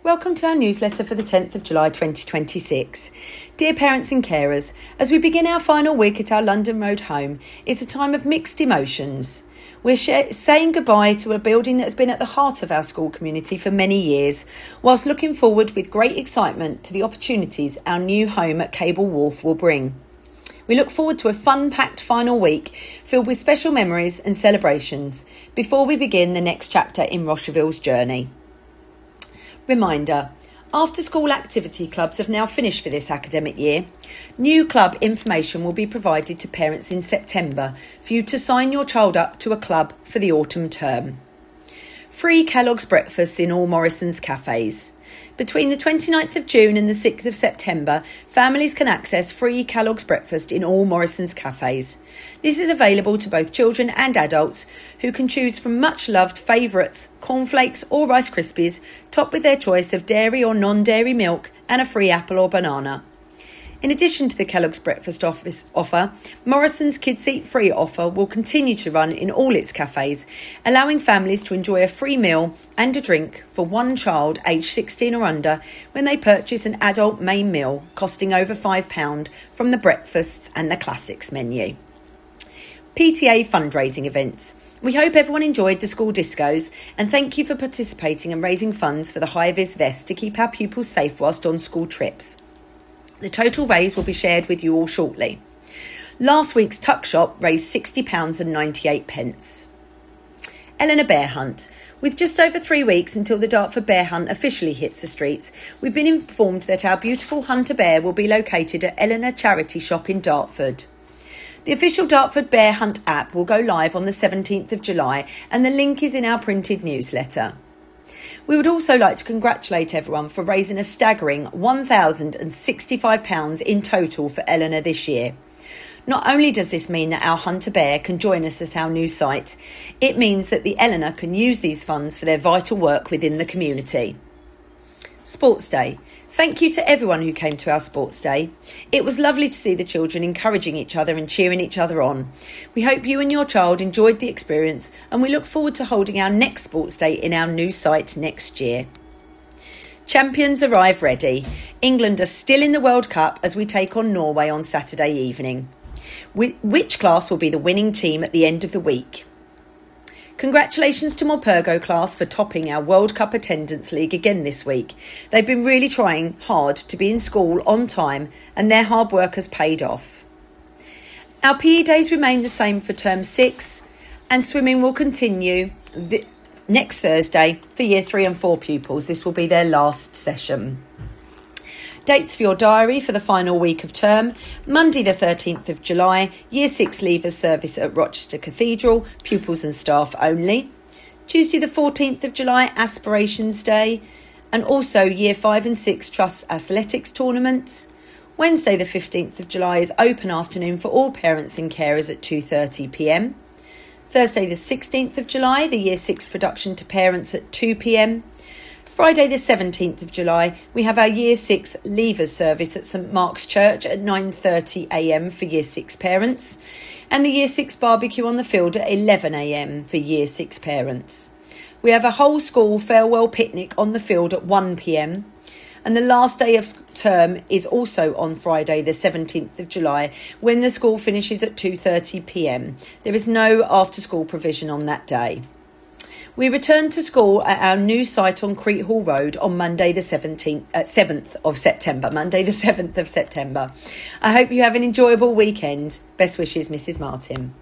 Welcome to our newsletter for the 10th of July 2026. Dear parents and carers, as we begin our final week at our London Road home, it's a time of mixed emotions. We're saying goodbye to a building that has been at the heart of our school community for many years, whilst looking forward with great excitement to the opportunities our new home at Cable Wharf will bring. We look forward to a fun-packed final week filled with special memories and celebrations before we begin the next chapter in Rocherville's journey. Reminder, after-school activity clubs have now finished for this academic year. New club information will be provided to parents in September for you to sign your child up to a club for the autumn term. Free Kellogg's breakfasts in all Morrison's cafes. Between the 29th of June and the 6th of September, families can access free Kellogg's breakfast in all Morrison's cafes. This is available to both children and adults who can choose from much-loved favourites, cornflakes or Rice Krispies, topped with their choice of dairy or non-dairy milk and a free apple or banana. In addition to the Kellogg's breakfast offer, Morrison's Kids Eat Free offer will continue to run in all its cafes, allowing families to enjoy a free meal and a drink for one child aged 16 or under when they purchase an adult main meal costing over £5 from the breakfasts and the classics menu. PTA fundraising events. We hope everyone enjoyed the school discos and thank you for participating and raising funds for the high-vis vest to keep our pupils safe whilst on school trips. The total raise will be shared with you all shortly. Last week's tuck shop raised £60.98. Eleanor Bear Hunt. With just over 3 weeks until the Dartford Bear Hunt officially hits the streets, we've been informed that our beautiful Hunter Bear will be located at Eleanor Charity Shop in Dartford. The official Dartford Bear Hunt app will go live on the 17th of July and the link is in our printed newsletter. We would also like to congratulate everyone for raising a staggering £1,065 in total for Eleanor this year. Not only does this mean that our Hunter Bear can join us at our new site, it means that the Eleanor can use these funds for their vital work within the community. Sports Day. Thank you to everyone who came to our Sports Day. It was lovely to see the children encouraging each other and cheering each other on. We hope you and your child enjoyed the experience and we look forward to holding our next Sports Day in our new site next year. Champions arrive ready. England are still in the World Cup as we take on Norway on Saturday evening. Which class will be the winning team at the end of the week? Congratulations to Morpurgo class for topping our World Cup attendance league again this week. They've been really trying hard to be in school on time and their hard work has paid off. Our PE days remain the same for term 6 and swimming will continue next Thursday for year 3 and 4 pupils. This will be their last session. Dates for your diary for the final week of term. Monday the 13th of July, Year 6 Leavers service at Rochester Cathedral, pupils and staff only. Tuesday the 14th of July, Aspirations Day, and also Year 5 and 6 Trust Athletics Tournament. Wednesday the 15th of July is open afternoon for all parents and carers at 2:30pm. Thursday the 16th of July, the Year 6 production to parents at 2pm. Friday the 17th of July, we have our Year 6 Leavers service at St Mark's Church at 9:30am for Year 6 parents and the Year 6 barbecue on the field at 11am for Year 6 parents. We have a whole school farewell picnic on the field at 1pm and the last day of term is also on Friday the 17th of July when the school finishes at 2:30pm. There is no after school provision on that day. We return to school at our new site on Crete Hall Road on Monday the 7th of September. I hope you have an enjoyable weekend. Best wishes, Mrs. Martin.